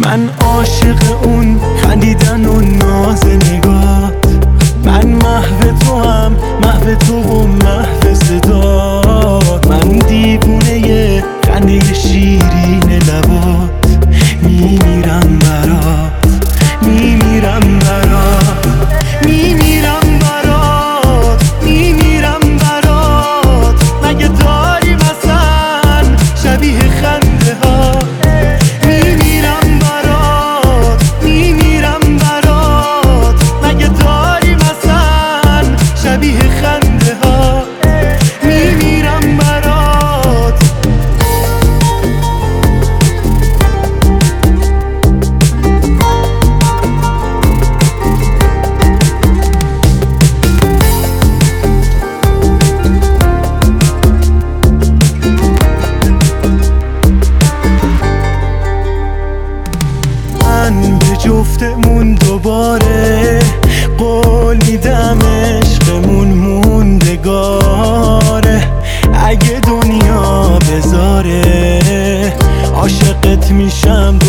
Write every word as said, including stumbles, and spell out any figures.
من عاشق اون خندیدن و ناز نگات، من محو تو هم محو تو و محو صدات، من دیوونه خنده شیرین لبات، میمیرم برات میمیرم برات میمیرم برات میمیرم برات. مگه داری مثلا شبیه خنده ها؟ میمیرم برات میمیرم برات. مگه داری مثلا شبیه خنده ها؟ میمیرم برات. من به جفتمون دوباره قول میدم عشقمون موندگاره. اگه دنیا بذاره عاشقت میشم